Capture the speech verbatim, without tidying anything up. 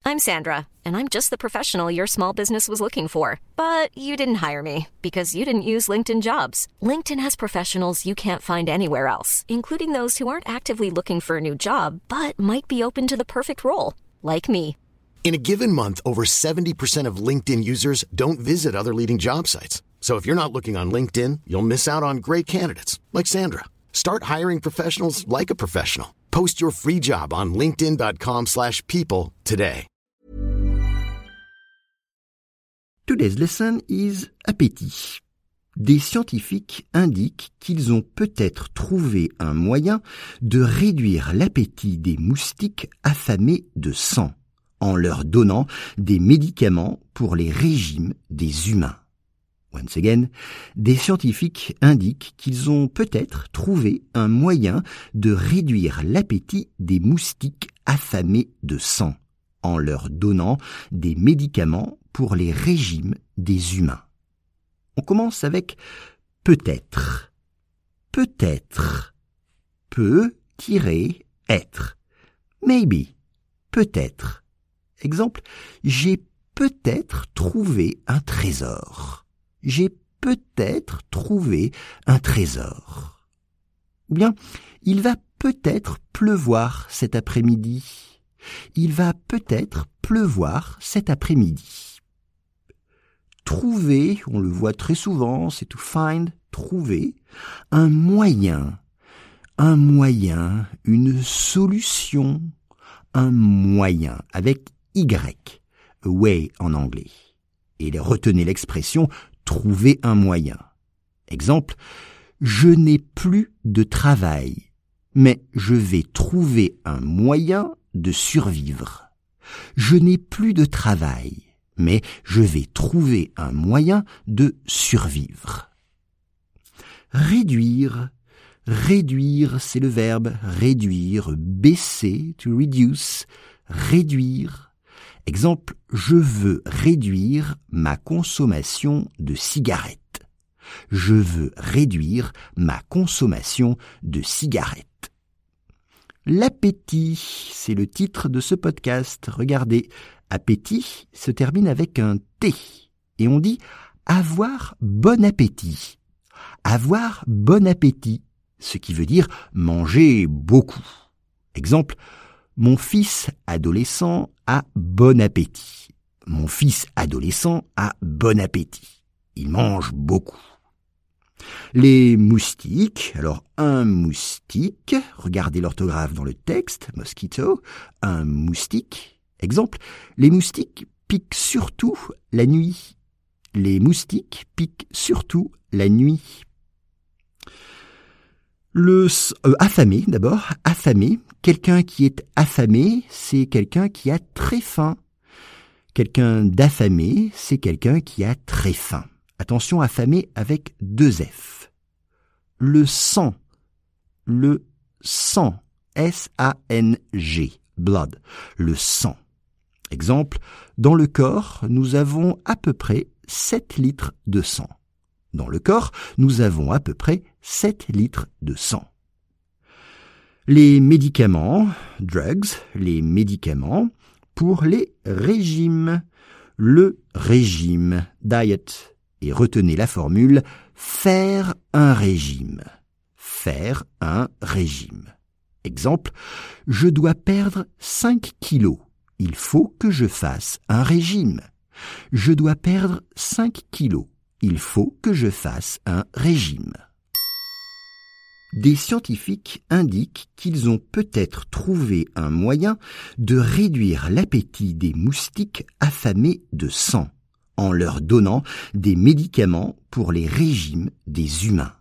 I'm Sandra, and I'm just the professional your small business was looking for. But you didn't hire me because you didn't use LinkedIn Jobs. LinkedIn has professionals you can't find anywhere else, including those who aren't actively looking for a new job, but might be open to the perfect role, like me. In a given month, over seventy percent of LinkedIn users don't visit other leading job sites. So if you're not looking on LinkedIn, you'll miss out on great candidates like Sandra. Start hiring professionals like a professional. Post your free job on linkedin.com slash people today. Today's lesson is appétit. Des scientifiques indiquent qu'ils ont peut-être trouvé un moyen de réduire l'appétit des moustiques affamés de sang en leur donnant des médicaments pour les régimes des humains. Once again, des scientifiques indiquent qu'ils ont peut-être trouvé un moyen de réduire l'appétit des moustiques affamés de sang en leur donnant des médicaments pour les régimes des humains. On commence avec peut-être. Peut-être. Peut-être. Maybe. Peut-être. Exemple, j'ai peut-être trouvé un trésor. J'ai peut-être trouvé un trésor. Ou bien, il va peut-être pleuvoir cet après-midi. Il va peut-être pleuvoir cet après-midi. Trouver, on le voit très souvent, c'est to find, trouver, un moyen, un moyen, une solution, un moyen, avec Y, a way en anglais. Et retenez l'expression trouver un moyen. Exemple, je n'ai plus de travail, mais je vais trouver un moyen de survivre. Je n'ai plus de travail, mais je vais trouver un moyen de survivre. Réduire. Réduire, c'est le verbe réduire, baisser, to reduce, réduire. Exemple, je veux réduire ma consommation de cigarettes. Je veux réduire ma consommation de cigarettes. L'appétit, c'est le titre de ce podcast. Regardez, appétit se termine avec un T et on dit avoir bon appétit. Avoir bon appétit, ce qui veut dire manger beaucoup. Exemple, mon fils adolescent a bon appétit. Mon fils adolescent a bon appétit. Il mange beaucoup. Les moustiques, alors un moustique, regardez l'orthographe dans le texte, mosquito, un moustique. Exemple, les moustiques piquent surtout la nuit. Les moustiques piquent surtout la nuit. Le euh, affamé, d'abord, affamé. Quelqu'un qui est affamé, c'est quelqu'un qui a très faim. Quelqu'un d'affamé, c'est quelqu'un qui a très faim. Attention, affamé avec deux F. Le sang, le sang, S A N G, blood, le sang. Exemple, dans le corps, nous avons à peu près sept litres de sang. Dans le corps, nous avons à peu près sept litres de sang. Les médicaments, drugs, les médicaments pour les régimes. Le régime, diet. Et retenez la formule faire un régime. Faire un régime. Exemple, je dois perdre cinq kilos. Il faut que je fasse un régime. Je dois perdre cinq kilos. Il faut que je fasse un régime. Des scientifiques indiquent qu'ils ont peut-être trouvé un moyen de réduire l'appétit des moustiques affamés de sang en leur donnant des médicaments pour les régimes des humains.